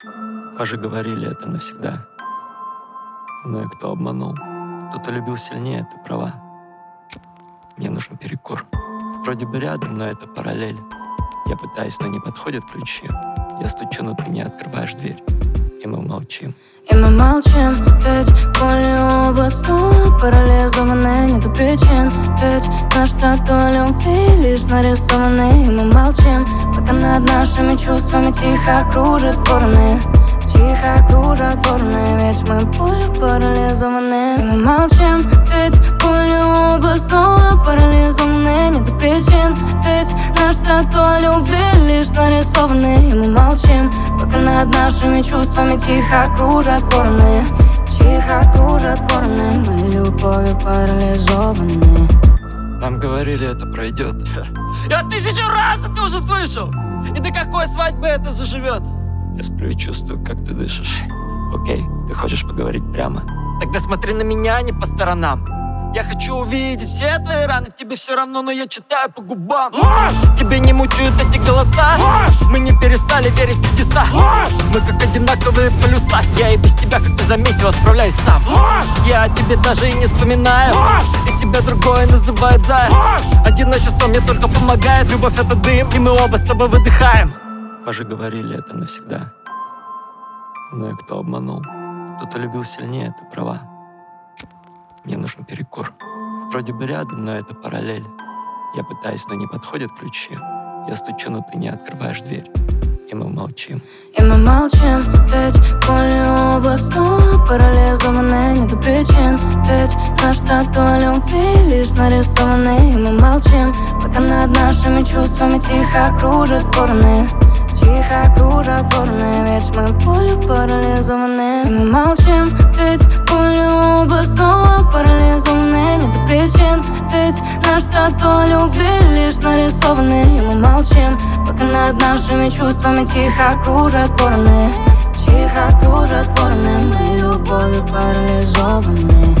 Позже говорили, это навсегда. Но и кто обманул? Кто-то любил сильнее, ты права. Мне нужен перекур. Вроде бы рядом, но это параллель. Я пытаюсь, но не подходят ключи. Я стучу, но ты не открываешь дверь. И мы молчим. И мы молчим, ведь боли оба снова парализованы. Нету причин, ведь наш тату любви лишь нарисованы. И мы молчим, пока над нашими чувствами тихо кружат вороны. Тихо кружат вороны, ведь мы болью парализованы. И мы молчим, ведь боли оба снова парализованы. Нету причин, ведь наш тату любви лишь нарисованы. И мы молчим, пока над нашими чувствами тихо кружат вороны. Тихо кружат вороны, мы любовью парализованы. Нам говорили, это пройдет. Я 1000 раз это уже слышал! И до какой свадьбы это заживет? Я сплю и чувствую, как ты дышишь. Окей, ты хочешь поговорить прямо? Тогда смотри на меня, а не по сторонам. Я хочу увидеть все твои раны. Тебе все равно, но я читаю по губам. Ложь! Тебе не мучают эти голоса. Ложь! Мы не перестали верить в чудеса. Ложь! Мы как одинаковые полюса. Я и без тебя, как ты заметила, справляюсь сам. Ложь! Я о тебе даже и не вспоминаю. Ложь! И тебя другое называют зая. Ложь! Одиночество мне только помогает. Любовь — это дым, и мы оба с тобой выдыхаем. Позже говорили, это навсегда. Но и кто обманул? Кто-то любил сильнее, ты права. Мне нужен перекур. Вроде бы рядом, но это параллель. Я пытаюсь, но не подходят ключи. Я стучу, но ты не открываешь дверь. И мы молчим. И мы молчим, ведь боли оба снова парализованы. Нету причин, ведь наш тату любви лишь нарисованы. И мы молчим, пока над нашими чувствами тихо кружат вороны. Тихо кружат вороны, ведь мы болью парализованы. И мы молчим, ведь боли оба снова парализованы. Нету причин, ведь наш тату любви лишь нарисованы. И мы молчим, пока над нашими чувствами тихо кружат вороны. Тихо кружат вороны, мы любовью парализованы.